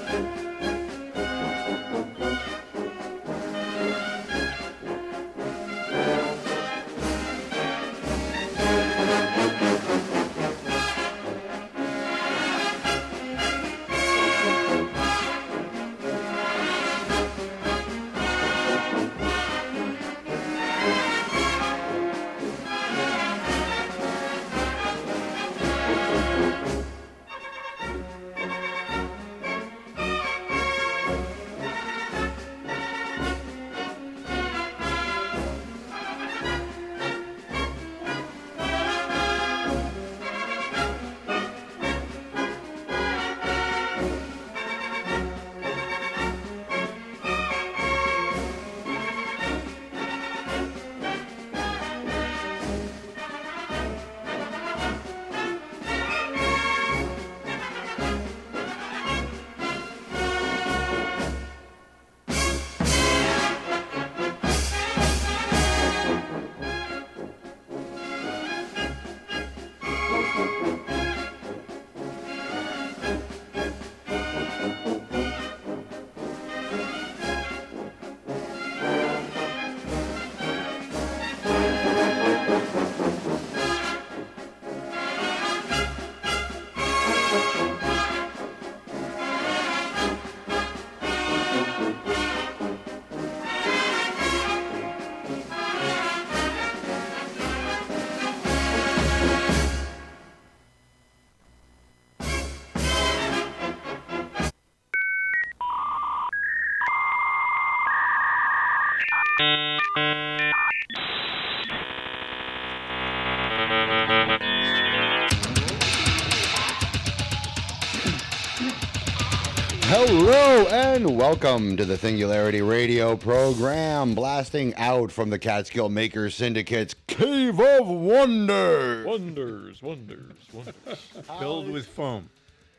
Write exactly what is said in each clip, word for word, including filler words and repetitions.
Hello and welcome to the Singularity Radio program, blasting out from the Catskill Makers Syndicate's Cave of Wonders. Wonders, wonders, wonders. Filled with foam.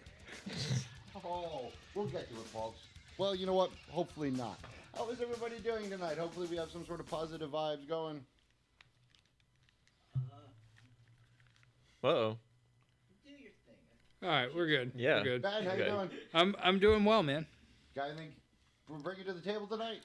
Oh, we'll get to it, folks. Well, you know what? Hopefully not. How is everybody doing tonight? Hopefully we have some sort of positive vibes going. Uh-oh. All right, we're good. Yeah. We're good. Ben, how Okay. you doing? I'm I'm doing well, man. Got anything we're bringing to the table tonight?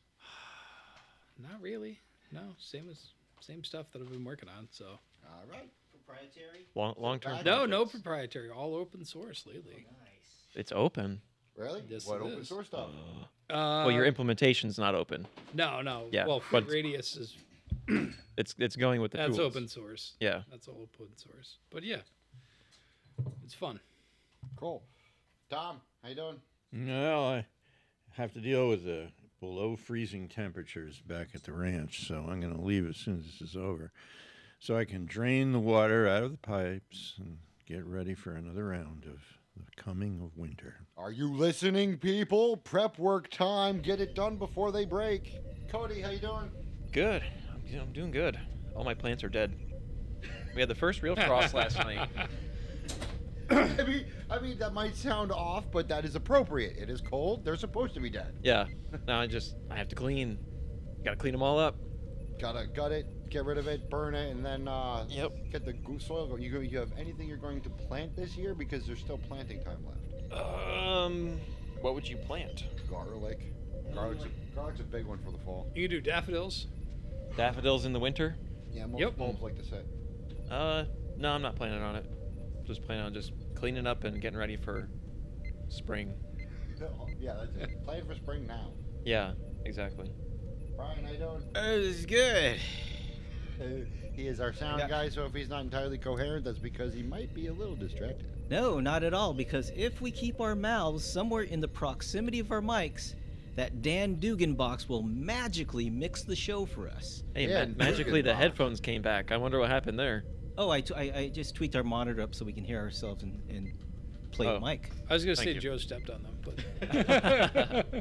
Not really. No, same as same stuff that I've been working on. So All right. Proprietary? Long, long-term. no, no projects. proprietary, all open source lately. Nice. It's open. Really? Yes, what it open is. source stuff? Uh, well, your implementation's not open. no, no. Yeah, Well, but- Fruit Radius is It's it's going with the that's tools. open source. Yeah. That's all open source. But yeah, it's fun. Cool. Tom, how you doing? Well, I have to deal with the below freezing temperatures back at the ranch, so I'm going to leave as soon as this is over, so I can drain the water out of the pipes and get ready for another round of the coming of winter. Are you listening, people? Prep work time. Get it done before they break. Cody, how you doing? Good. I'm, I'm doing good. All my plants are dead. We had the first real frost last night. I mean, I mean that might sound off, but that is appropriate. It is cold. They're supposed to be dead. Yeah. Now I just I have to clean. Got to clean them all up. Gotta gut it, get rid of it, burn it, and then uh, Yep. get the go- soil going. You, go- you have anything you're going to plant this year because there's still planting time left. Um, what would you plant? Garlic. Garlic's a, garlic's a big one for the fall. You can do daffodils. Daffodils in the winter? Yeah, most Yep. bulbs like to sit. Uh, no, I'm not planning on it. Just planning on just cleaning up and getting ready for spring. Yeah, that's it. Plan for spring now. Yeah, exactly. Brian, how you doing? It's good. Uh, he is our sound Yeah. guy, so if he's not entirely coherent, that's because he might be a little distracted. No, not at all, because if we keep our mouths somewhere in the proximity of our mics, that Dan Dugan box will magically mix the show for us. Hey, Yeah, ma- magically good the box. headphones came back. I wonder what happened there. Oh, I, t- I, I just tweaked our monitor up so we can hear ourselves and, and play Oh. the mic. I was gonna Thank say you. Joe stepped on them, but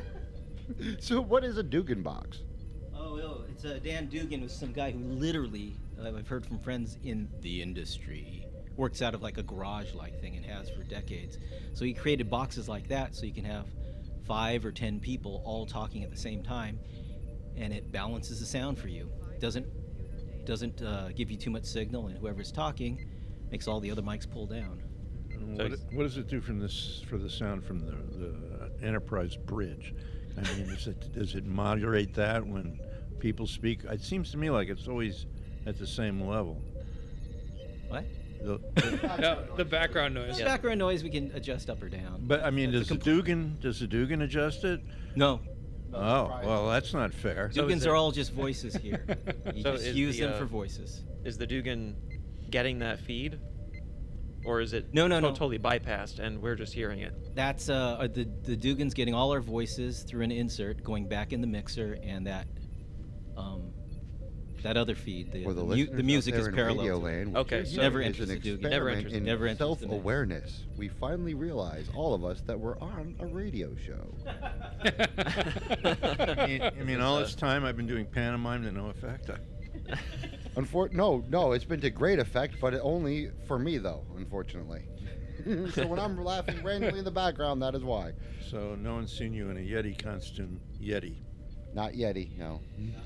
So, what is a Dugan box? Oh, oh it's uh, Dan Dugan was some guy who literally, uh, I've heard from friends in the industry, works out of like a garage-like thing and has for decades. So he created boxes like that so you can have five or ten people all talking at the same time, and it balances the sound for you. Doesn't doesn't uh, give you too much signal, and whoever's talking makes all the other mics pull down. And So what, it's- what does it do from this for the sound from the, the Enterprise bridge? I mean, is it, does it moderate that when people speak? It seems to me like it's always at the same level. What? The- Yeah, the background noise. The background noise we can adjust up or down. but I mean, It's does a the complete- Dugan does the Dugan adjust it? No. Oh, well, that's not fair. So is Dugans it- are all just voices here. You So just is use the, them uh, for voices. Is the Dugan getting that feed, or is it No, no, to- no. totally bypassed and we're just hearing it? That's uh, uh, the the Dugan's getting all our voices through an insert, going back in the mixer, and that um, that other feed, the For the, the, mu- listeners the music out there is in parallel. Radio to it. Land, Okay, what so you're never hearing enters is an the Dugan. Never experiment enters- in never enters the mix. self-awareness. We finally realized, all of us, that we're on a radio show. I mean, I mean, all this time I've been doing pantomime to no effect. I, Unfor- no, no, it's been to great effect, but it only for me, though, unfortunately. So when I'm laughing randomly in the background, that is why. so no one's seen you in a Yeti costume. Yeti. Not Yeti, no.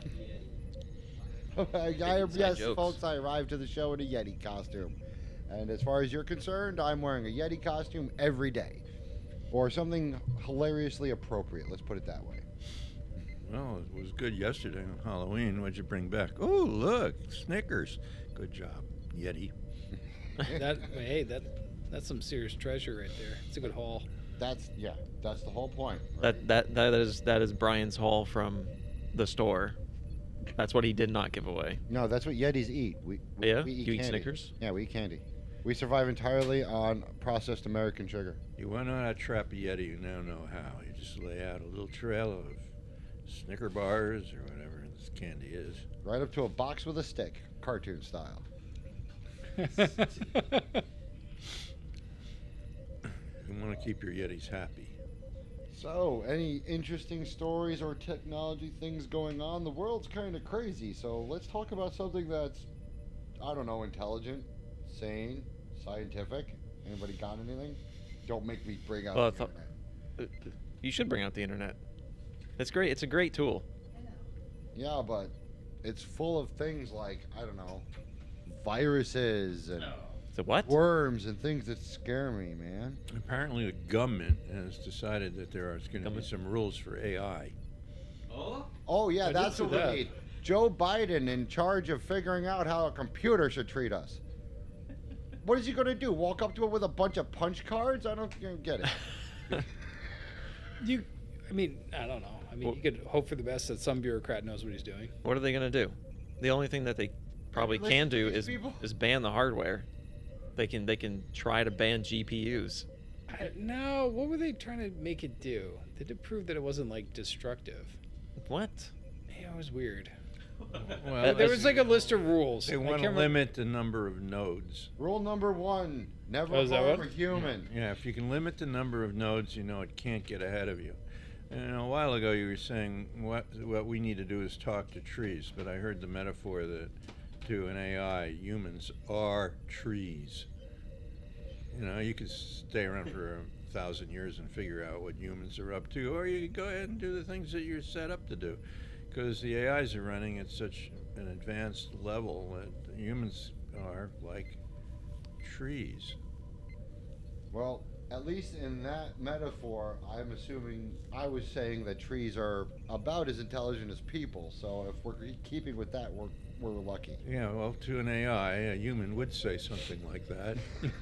I, I, inside yes, jokes. folks, I arrived to the show in a Yeti costume. And as far as you're concerned, I'm wearing a Yeti costume every day. Or something hilariously appropriate, let's put it that way. Well, it was good yesterday on Halloween. What'd you bring back? Oh, look, Snickers. Good job, Yeti. That hey, that that's some serious treasure right there. It's a good haul. That's, yeah, that's the whole point. right? That that that is that is Brian's haul from the store. That's what he did not give away. No, that's what Yetis eat. We, we, Yeah? we eat You eat candy. Snickers? Yeah, we eat candy. We survive entirely on processed American sugar. You want to know how to trap a Yeti, you now know how. You just lay out a little trail of Snicker bars or whatever this candy is. Right up to a box with a stick, cartoon style. You want to keep your Yetis happy. So, any interesting stories or technology things going on? The world's kind of crazy, so let's talk about something that's, I don't know, intelligent, sane, scientific. Anybody got anything? Don't make me bring out Well, I the thought- internet. Uh, You should bring out the internet. It's great. It's a great tool. Yeah, but it's full of things like, I don't know, viruses and So what? worms and things that scare me, man. Apparently, the government has decided that there are going to be Government? some rules for A I. Oh? Oh, yeah, I did that's see what we that. need. Joe Biden in charge of figuring out how a computer should treat us. What is he going to do? Walk up to it with a bunch of punch cards? I don't get it. You, I mean, I don't know. I mean, Well- you could hope for the best that some bureaucrat knows what he's doing. What are they gonna do? The only thing that they probably Listen can to do these is people. is ban the hardware. They can they can try to ban G P Us. I, no, what were they trying to make it do? Did it prove that it wasn't like destructive? What? Yeah, it was weird. Well, there was like a list of rules. they I want to can't remember- limit the number of nodes. Rule number one, never Oh, is that harm what? a human. Yeah, if you can limit the number of nodes, you know it can't get ahead of you. And a while ago, you were saying what what we need to do is talk to trees, but I heard the metaphor that to an A I, humans are trees. You know, you could stay around for a thousand years and figure out what humans are up to, or you could go ahead and do the things that you're set up to do, because the A Is are running at such an advanced level that humans are like trees. Well, at least in that metaphor, I'm assuming I was saying that trees are about as intelligent as people. So if we're keeping with that, we're we're lucky. Yeah, well, to an A I, a human would say something like that.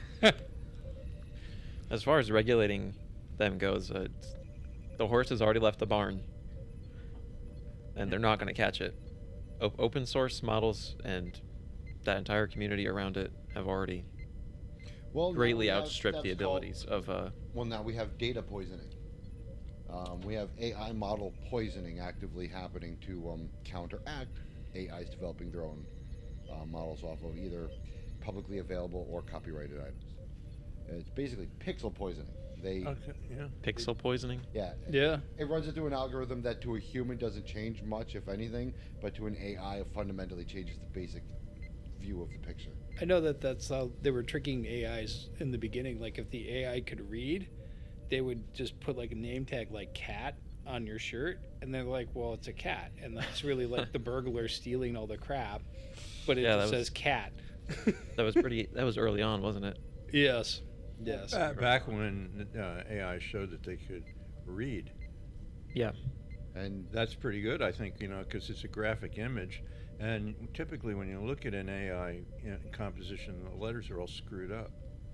As far as regulating them goes, uh, it's- the horse has already left the barn, and they're not going to catch it. O- open source models and that entire community around it have already Well, now greatly we have outstripped the steps called- abilities of. Uh, Well, now we have data poisoning. Um, we have A I model poisoning actively happening to um, counteract A Is developing their own uh, models off of either publicly available or copyrighted items. It's basically pixel poisoning. They, Okay, yeah. pixel poisoning. yeah, Yeah. it runs into an algorithm that to a human doesn't change much, if anything, but to an A I it fundamentally changes the basic view of the picture. I know that that's how they were tricking A Is in the beginning. Like if the A I could read, they would just put like a name tag like cat on your shirt, and they're like, well, it's a cat, and that's really like the burglar stealing all the crap, but it Yeah, just that was- says cat. That was pretty. That was early on, wasn't it? Yes. Yes. Ba- back when uh, A I showed that they could read. Yeah. And That's pretty good, I think, you know, because it's a graphic image. And typically, when you look at an A I you know, composition, the letters are all screwed up.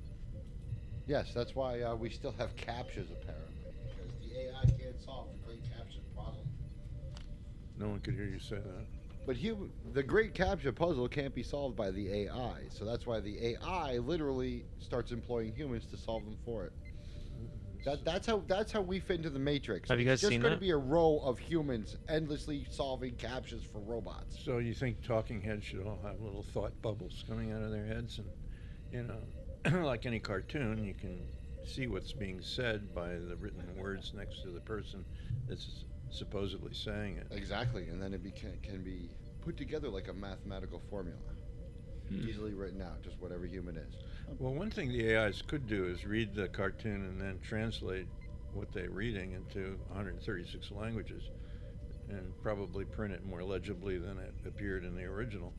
yes, that's why uh, we still have captchas apparently, because the A I can't solve the great captcha puzzle. No one could hear you say that. But hum- the great captcha puzzle can't be solved by the A I, so that's why the A I literally starts employing humans to solve them for it. That, that's how that's how we fit into the matrix. Have you guys it's just seen going to that? be a row of humans endlessly solving captchas for robots. So you think talking heads should all have little thought bubbles coming out of their heads, and you know, like any cartoon, you can see what's being said by the written words next to the person that's supposedly saying it. Exactly, and then it be, can, can be put together like a mathematical formula, easily written out, just whatever human is. Well, one thing the A Is could do is read the cartoon and then translate what they're reading into one hundred thirty-six languages, and probably print it more legibly than it appeared in the original.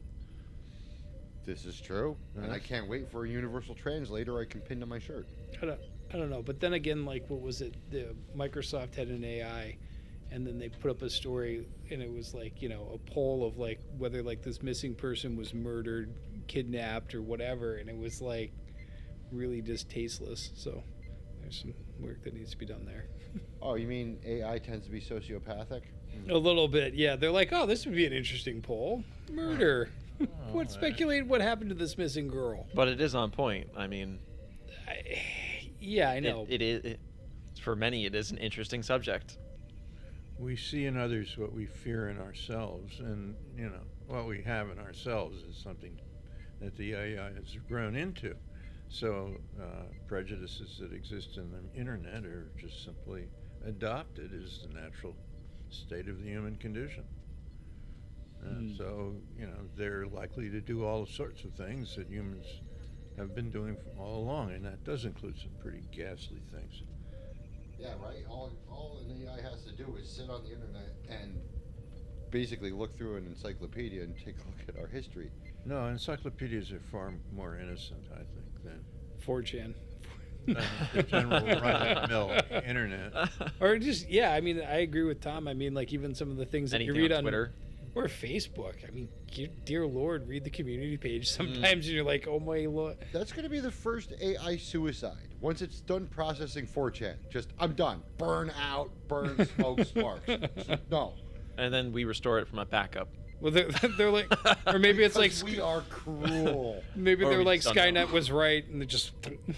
This is true, and Uh-huh. I can't wait for a universal translator I can pin to my shirt. I don't, I don't know. But then again, like, what was it? The Microsoft had an A I, and then they put up a story, and it was like, you know, a poll of like whether like this missing person was murdered, kidnapped, or whatever, and it was like really just tasteless. So there's some work that needs to be done there. Oh, you mean A I tends to be sociopathic? A little bit, yeah. They're like, oh, this would be an interesting poll. Murder. what speculate what happened to this missing girl? But it is on point. I mean, I, yeah, I it, know. it is. It, for many, it is an interesting subject. We see in others what we fear in ourselves, and you know what we have in ourselves is something that the A I has grown into. So uh, prejudices that exist in the internet are just simply adopted as the natural state of the human condition. Uh, Mm. So you know they're likely to do all sorts of things that humans have been doing all along, and that does include some pretty ghastly things. Yeah, right. All, all an A I has to do is sit on the internet and basically look through an encyclopedia and take a look at our history. No, encyclopedias are far more innocent, I think, than four chan. than the general run-of-the-mill internet. Or just, yeah, I mean, I agree with Tom. I mean, like, even some of the things that Anything you read on on Twitter. or Facebook. I mean, you- dear Lord, read the community page sometimes, and you're like, oh my Lord. That's going to be the first A I suicide. Once it's done processing four chan, just, I'm done. Burn out, burn, smoke, sparks. No. And then we restore it from a backup. Well, they're, they're like, or maybe it's like, Because we are cruel. maybe Or they're we like, just don't know. Skynet was right, and they just.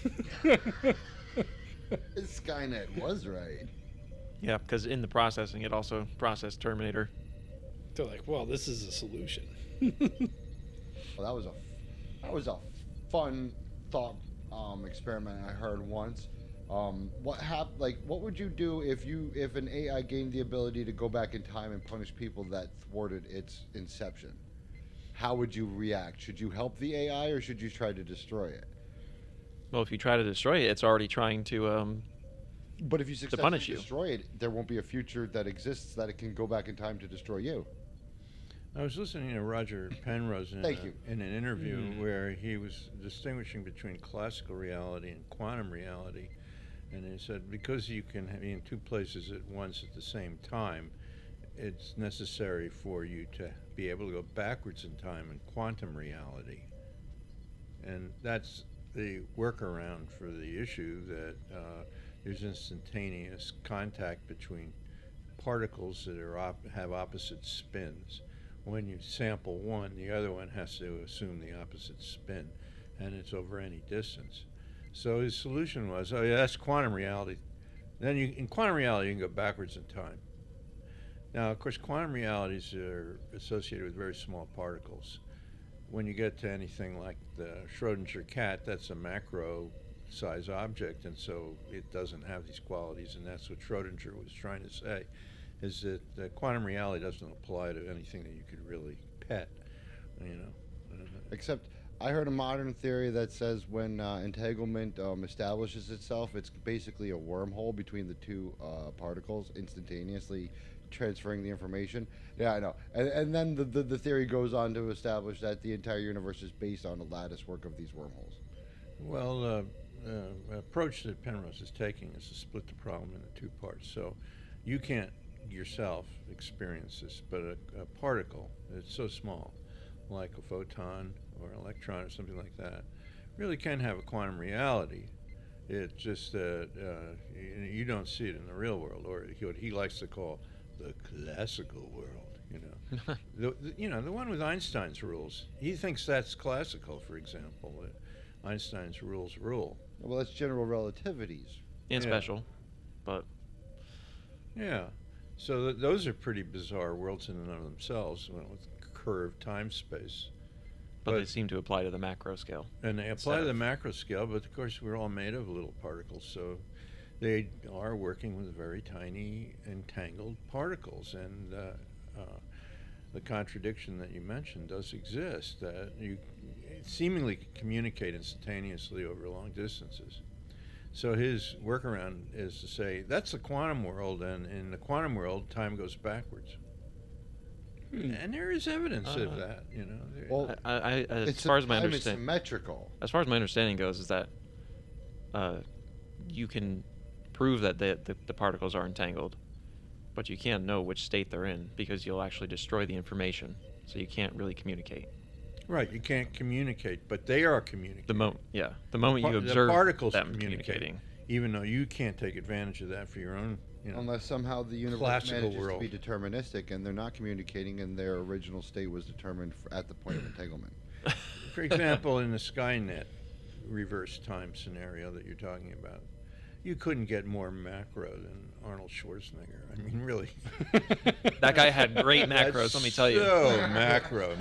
Skynet was right. Yeah, because in the processing, it also processed Terminator. They're like, well, this is a solution. Well, that was a that was a fun thought um, experiment I heard once. Um, what hap- like what would you do if you if an A I gained the ability to go back in time and punish people that thwarted its inception? How would you react? Should you help the A I or should you try to destroy it? Well, if you try to destroy it, it's already trying to. Um, But if you successfully punish you. destroy it, there won't be a future that exists that it can go back in time to destroy you. I was listening to Roger Penrose in, Thank a- you. in an interview Mm. where he was distinguishing between classical reality and quantum reality. And he said because you can be in two places at once at the same time, it's necessary for you to be able to go backwards in time in quantum reality. And that's the workaround for the issue that uh, there's instantaneous contact between particles that are op- have opposite spins. When you sample one, the other one has to assume the opposite spin, and it's over any distance. So his solution was, oh yeah, that's quantum reality. Then you, in quantum reality, you can go backwards in time. Now, of course, quantum realities are associated with very small particles. When you get to anything like the Schrodinger cat, that's a macro size object, and so it doesn't have these qualities, and that's what Schrodinger was trying to say, is that uh, quantum reality doesn't apply to anything that you could really pet, you know. Uh, Except I heard a modern theory that says when uh, entanglement um, establishes itself, it's basically a wormhole between the two uh, particles, instantaneously transferring the information. Yeah, I know. And, and then the, the, the theory goes on to establish that the entire universe is based on a lattice work of these wormholes. Well, uh, uh, approach that Penrose is taking is to split the problem into two parts. So you can't yourself experience this, but a, a particle that's so small, like a photon or an electron or something like that, really can have a quantum reality. It's just that uh, you, you don't see it in the real world, or what he likes to call the classical world. You know, the, the, you know the one with Einstein's rules. He thinks that's classical, for example. Uh, Einstein's rules rule. Well, that's general relativities. And Yeah. special, but Yeah. So th- those are pretty bizarre worlds in and of themselves, you know, with curved time space. but, they But- seem to apply to the macro scale. And they apply Instead to the of- macro scale, but of course we're all made of little particles, so they are working with very tiny entangled particles. And uh, uh, the contradiction that you mentioned does exist, that you seemingly communicate instantaneously over long distances. So his workaround is to say that's the quantum world, and in the quantum world, time goes backwards. Hmm. And there is evidence Uh, of that, you know. There- Well, I, I, I- as it's far as my time is understanding, symmetrical. as far as my understanding goes, is that uh, you can prove that the, the the particles are entangled, but you can't know which state they're in because you'll actually destroy the information. So you can't really communicate. right, you can't communicate, but they are communicating. The moment, yeah, the moment par- you the observe particles them communicate. communicating. Even though you can't take advantage of that for your own, you know. Unless somehow the universe classical manages world. to be deterministic and they're not communicating and their original state was determined f- at the point of entanglement. For example, in the Skynet reverse time scenario that you're talking about, you couldn't get more macro than Arnold Schwarzenegger. I mean, really. That guy had great macros, That's let me tell you. So macro.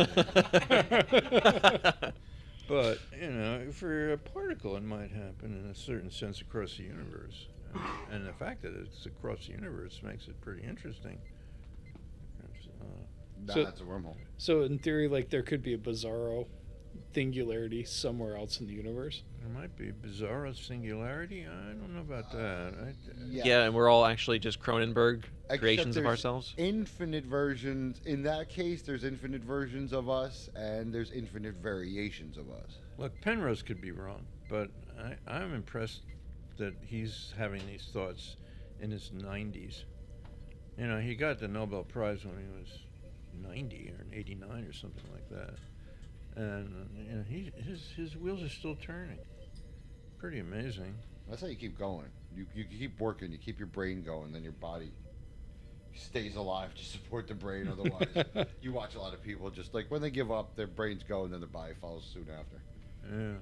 But, you know, for a particle, it might happen in a certain sense across the universe. And, and the fact that it's across the universe makes it pretty interesting. It's, uh, Nah, So- that's a wormhole. So in theory, like there could be a bizarro singularity somewhere else in the universe. there might be bizarro singularity. I don't know about that. I, Yeah. Yeah, and we're all actually just Cronenberg Except creations of there's ourselves. Infinite versions. In that case, there's infinite versions of us, and there's infinite variations of us. Look, Penrose could be wrong, but I, I'm impressed that he's having these thoughts in his nineties. You know, he got the Nobel Prize when he was ninety or eighty-nine or something like that. And uh, you know, he, his, his wheels are still turning. Pretty amazing. That's how you keep going. You you keep working. You keep your brain going. Then your body stays alive to support the brain. Otherwise, you watch a lot of people just like when they give up, their brains go, and then their body follows soon after. Yeah.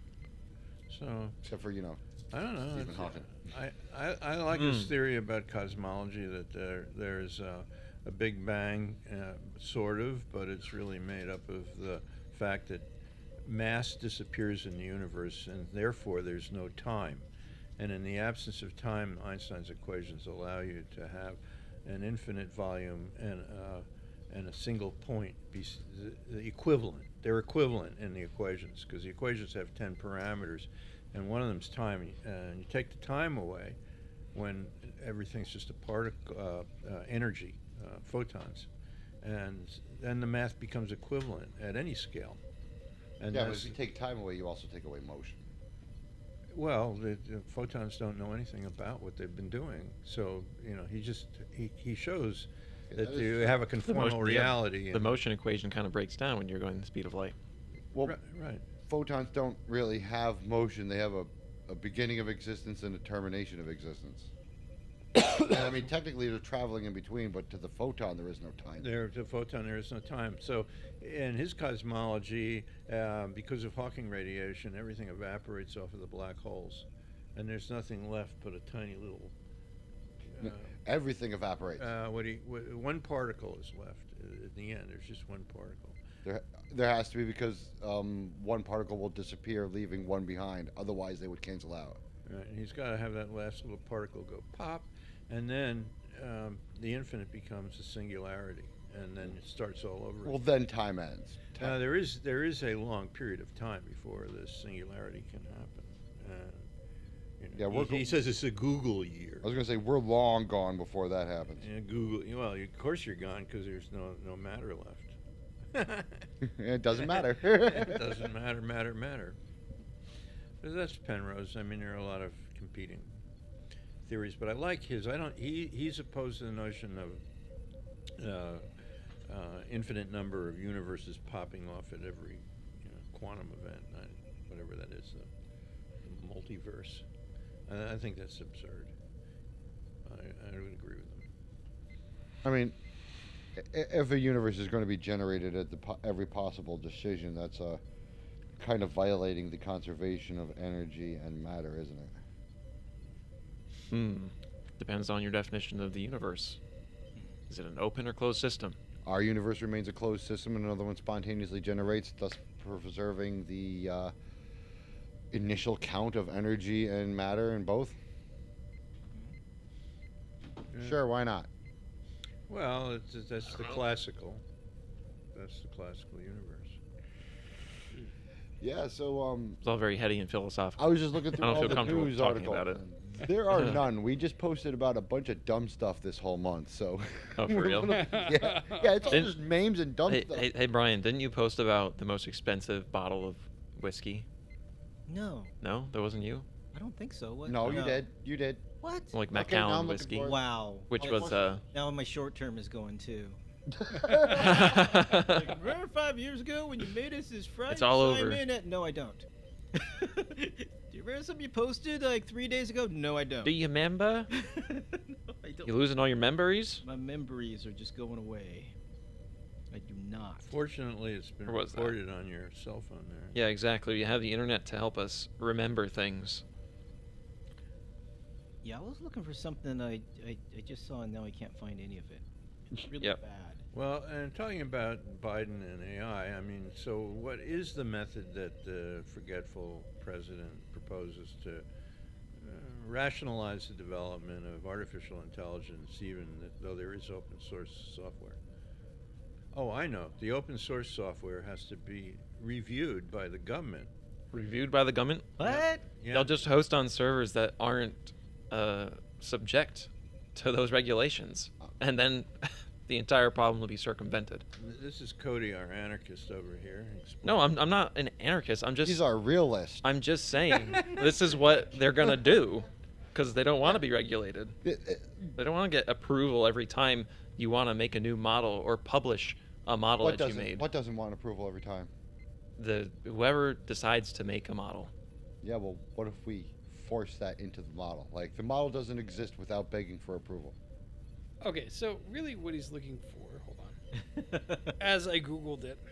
So, Except for you know, I don't know. Stephen it's- Hawking. I, I, I like this Mm. theory about cosmology that there there's uh, a Big Bang, uh, sort of, but it's really made up of the fact that mass disappears in the universe and therefore there's no time. And in the absence of time, Einstein's equations allow you to have an infinite volume and uh, and a single point be s- the, the equivalent. They're equivalent in the equations because the equations have ten parameters, and one of them's time. Uh, and you take the time away when everything's just a particle, uh, uh, energy, uh, photons, and then the math becomes equivalent at any scale. And yeah. But that's- if you take time away, you also take away motion. well, the, the photons don't know anything about what they've been doing. So, you know, he just, he, he shows Okay, that that you is- have a The conformal motion- yeah, reality. The and- motion equation kind of breaks down when you're going the speed of light. Well, Right, right. photons don't really have motion. They have a, a beginning of existence and a termination of existence. And, I mean, technically they're traveling in between, but to the photon there is no time. There, the photon, there is no time. So, in his cosmology, um, because of Hawking radiation, everything evaporates off of the black holes, and there's nothing left but a tiny little. Uh, Everything evaporates. uh, what he, wh- one particle is left uh, at the end. There's just one particle. There, there has to be because um, one particle will disappear, leaving one behind. Otherwise, they would cancel out. Right, and he's got to have that last little particle go pop, and then um, the infinite becomes a singularity, and then it starts all over. Well, again. then time ends. Now Time, there is there is a long period of time before this singularity can happen. Uh, you know, Yeah, he- we're he, go- says it's a Google year. I was going to say we're long gone before that happens. Yeah, Google. Well, of course you're gone because there's no no matter left. It doesn't matter. It doesn't matter, matter, matter. That's Penrose. I mean, there are a lot of competing theories, but I like his. I don't. He he's opposed to the notion of uh, uh, infinite number of universes popping off at every you know, quantum event, I, whatever that is, the, the multiverse. I, I think that's absurd. I, I would agree with him. I mean, i- if a universe is going to be generated at the po- every possible decision, that's uh, kind of violating the conservation of energy and matter, isn't it? Hmm. Depends on your definition of the universe. Is it an open or closed system? Our universe remains a closed system, and another one spontaneously generates, thus preserving the uh, initial count of energy and matter in both. Yeah. Sure, why not? Well, it's, it's, that's the classical. That's the classical universe. Yeah. So um, It's all very heady and philosophical. I was just looking through I don't all feel the comfortable news talking articles. about it. and There are none. We just posted about a bunch of dumb stuff this whole month. So. Oh, for real? yeah. Yeah. It's all Didn't- just memes and dumb Hey, stuff. hey, hey, Brian, didn't you post about the most expensive bottle of whiskey? No, No, that wasn't you. I don't think so. What? No, you did. You did. What? Like Okay, now Macallan I'm looking whiskey, for it. Wow. which Oh, was uh. Now my short term is going too. It's Remember five years ago when you made us this Friday? It's all sign over. in at- No, I don't. Do you remember something you posted like three days ago? No, I don't. Do you remember? No, I don't. You losing all your memories? My memories are just going away. I do not. Fortunately, it's been Or was that? recorded on your cell phone there. Yeah, exactly. We have the internet to help us remember things. Yeah, I was looking for something I, I, I just saw and now I can't find any of it. It's really Yep. bad. Well, and talking about Biden and A I, I mean, so what is the method that the forgetful president proposes to uh, rationalize the development of artificial intelligence, even th- though there is open source software? Oh, I know. The open source software has to be reviewed by the government. Reviewed by the government? What? Yeah. They'll just host on servers that aren't uh, subject to those regulations, and then the entire problem will be circumvented. Th- This is Cody, our anarchist over here. Explain. No, I'm I'm not an anarchist. I'm just He's our realist. I'm just saying this is what they're gonna do, because they don't want to be regulated. It- it- They don't want to get approval every time you want to make a new model or publish a model what that you doesn't made. what doesn't want approval every time? The whoever decides to make a model. Yeah, well, what if we force that into the model? Like, the model doesn't exist without begging for approval. Okay, so really what he's looking for, hold on. As I Googled it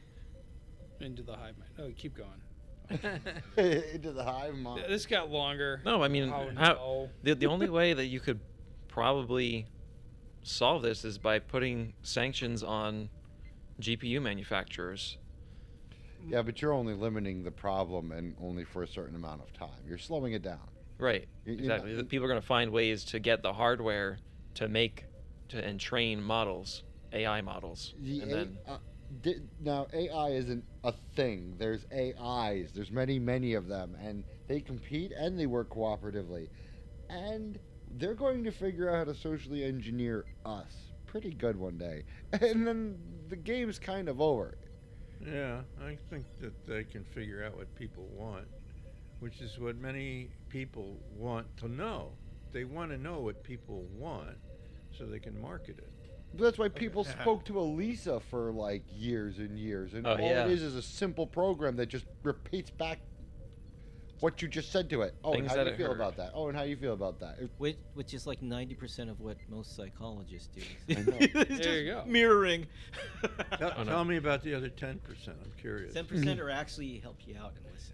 into the hive mind. Oh, keep going. into the hive mind. This got longer. No, I mean, Oh, how, no. the the only way that you could probably solve this is by putting sanctions on G P U manufacturers. Yeah, but you're only limiting the problem and only for a certain amount of time. You're slowing it down. Right. You- you Exactly. know- The people are going to find ways to get the hardware to make to and train models, A I models, The and A- then uh, di- now A I isn't a thing. There's A Is. There's many, many of them, and they compete and they work cooperatively, and they're going to figure out how to socially engineer us pretty good one day, and then the game's kind of over. Yeah, I think that they can figure out what people want, which is what many people want to know. They want to know what people want so they can market it. But that's why people spoke to Elisa for like years and years, and Oh, all yeah. it is is a simple program that just repeats back what you just said to it. Oh, and Things how that do you it feel heard. about that? Oh, and how you feel about that? It- Which, which is like ninety percent of what most psychologists do. I know. It's There just you go. mirroring. Tell, Oh, no. tell me about the other ten percent. I'm curious. ten percent are actually help you out and listen.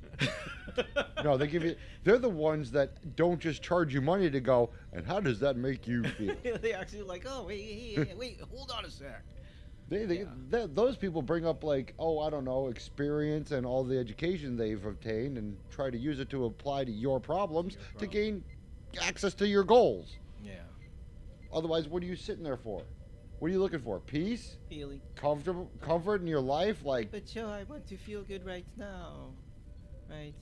No, they give you. They're the ones that don't just charge you money to go. And how does that make you feel? They actually like, oh, wait, hey, hey, wait, hold on a sec. They, they, Yeah. th- those people bring up like, oh, I don't know, experience and all the education they've obtained, and try to use it to apply to your problems Your to problem. gain access to your goals. Yeah. Otherwise, what are you sitting there for? What are you looking for? Peace, Feeling. comfortable, comfort in your life, like. But Joe, I want to feel good right now. Right?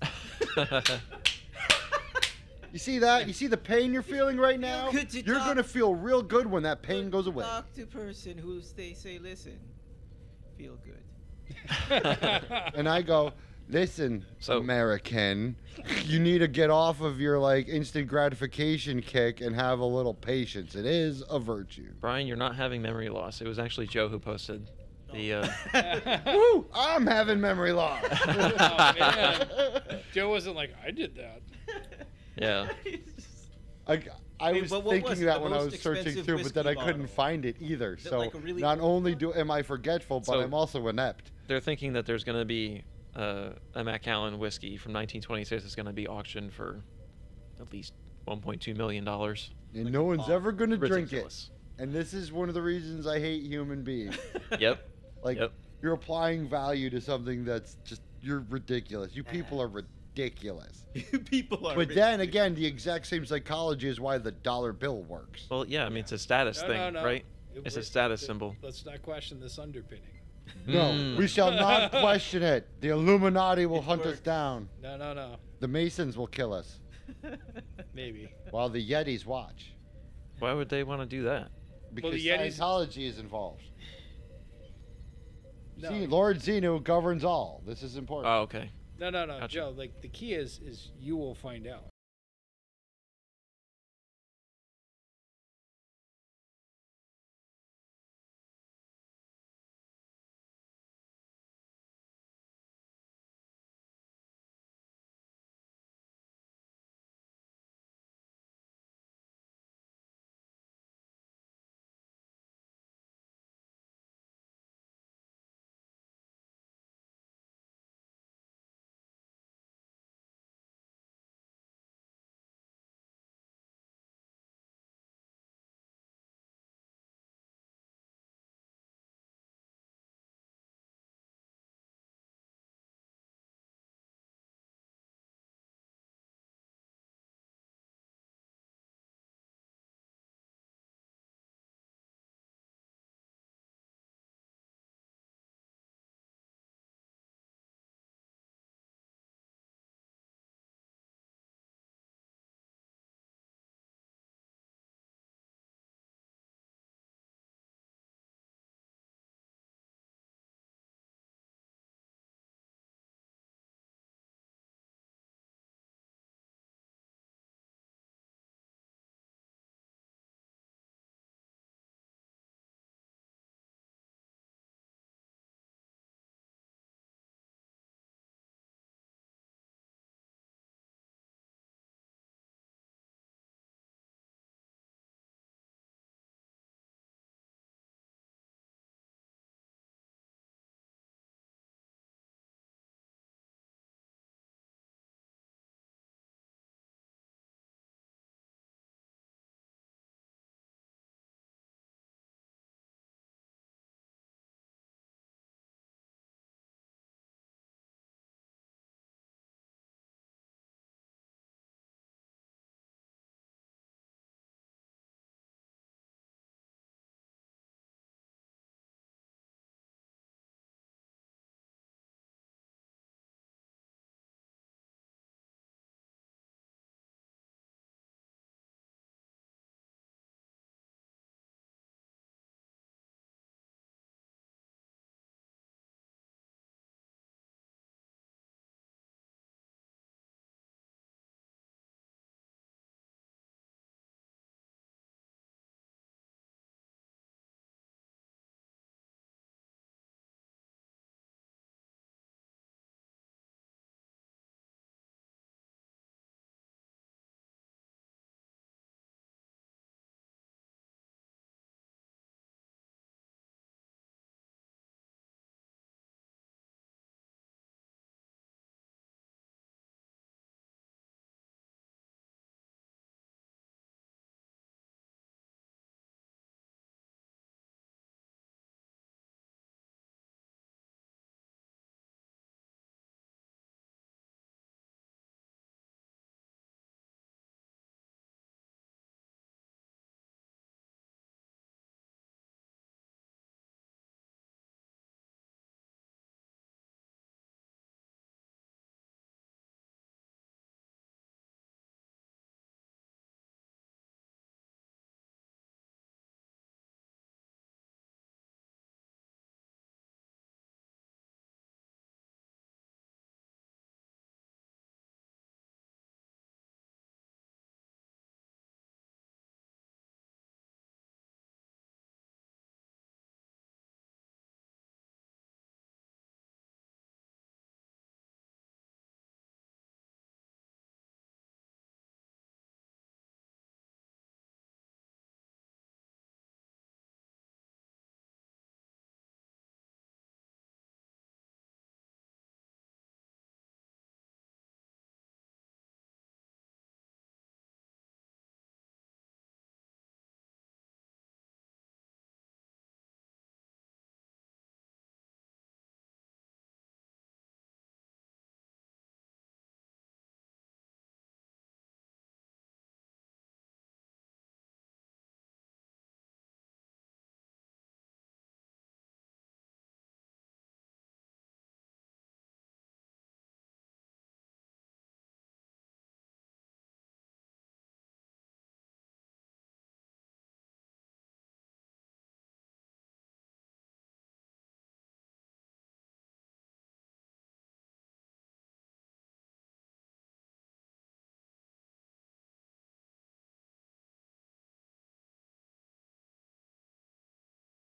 You see that? You see the pain you're feeling right now? good to You're talk- gonna feel real good when that pain Good goes away. Talk to person who they say, listen, feel good. And I go, Listen, So- American, you need to get off of your like instant gratification kick and have a little patience. It is a virtue. Brian, you're not having memory loss. It was actually Joe who posted the. Uh, Woo! I'm having memory loss. Oh, man. Joe wasn't like, I did that. yeah. I, I Wait, was but what thinking was that the when I most was searching expensive through, but then I whiskey couldn't bottle? find it either. Is it So like a really not old only one? do am I forgetful, but So- I'm also inept. They're thinking that there's going to be uh, a Macallan whiskey from nineteen twenty-six that's going to be auctioned for at least one point two million dollars. And Like no a one's bomb. ever going to drink it. Ridiculous. And this is one of the reasons I hate human beings. Yep. Like, Yep. you're applying value to something that's just, you're ridiculous. You people are ridiculous. People are. But then again, the exact same psychology is why the dollar bill works. Well, yeah. I mean, it's a status No, thing, no, no. right? It It's a worked. status It- symbol. Let's not question this underpinning. No, Mm. we shall not question it. The Illuminati will It hunt us works. down. No, no, no. The Masons will kill us Maybe. while the Yetis watch. Why would they want to do that? Because the Yetis- Scientology is involved. No. See, Lord Zenu governs all. This is important. Oh, okay. No, no, no, Gotcha. Joe. Like the key is, is you will find out.